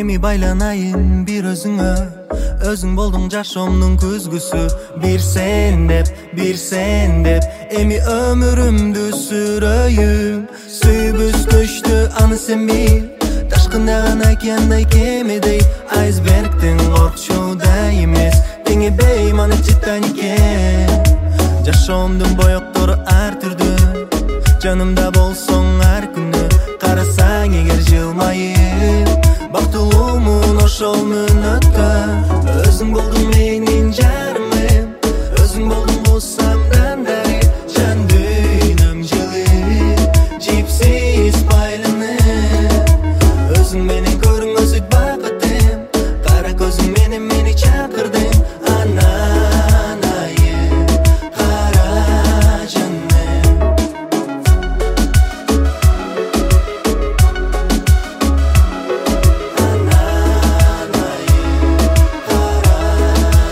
Эми байланайын бир өзүңө, өзүң болдуң жашоомдун күзгүсү. Бир сен деп, эми өмүрүмдү сүрөйүм. Сүйбүз көчтү, аны сен бил. Ташкындаган океандай кемедей, айсбергдин коркчуда эмес, теңи бейманы Титаник экен. Жашоомдун боектору ар түрдүү, жанымда болсоң ар күнү. Карасаң эгер жылмайып, бактылуумун ошол мүнөткө. Өзүң болдуң менин жарымым, өзүң болдуң кусамдан дари. Жан дүйнөм жылып, жипсиз байланып. Өзүң менен көрүнгөзүк бакытым, кара көзүң менен мени чакырдың. Ананайым, кара жаным. Ананайым, кара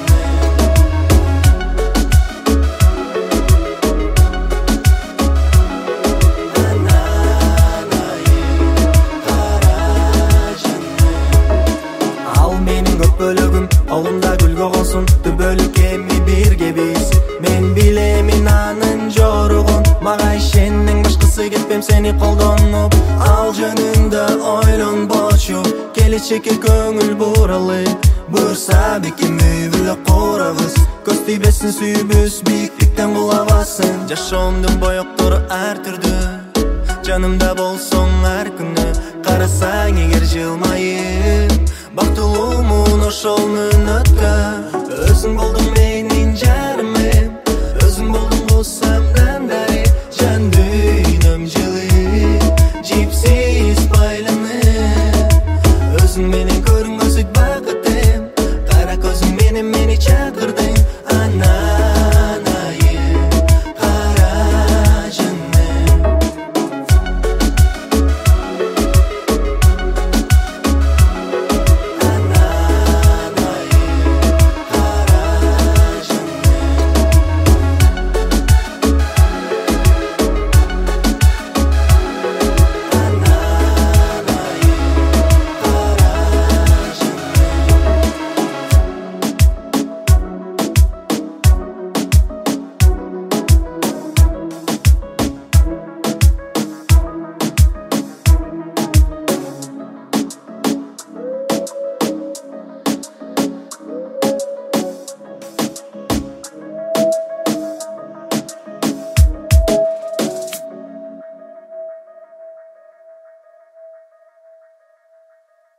жаным. Ал менин көп бөлөгүм, колумда гүлгө консун. Түбөлүк эми бирге биз, мен билемин анын жоругун. Мага ишендең, башкасы кетпем сени колдонуп. Ал жөнүндө ойлонбочу, келечекке көңүл буралы. Буюрса бекем үй бүлө курабыз, көз тийбесин сүйбүз, бийиктиктен кулабасын. Жашоомдун боектору ар түрдүү, жанымда болсоң ар күнү. Карасаң эгер жылмайып, бактылуумун ошол мүнөткө. Өзүң болдуң менин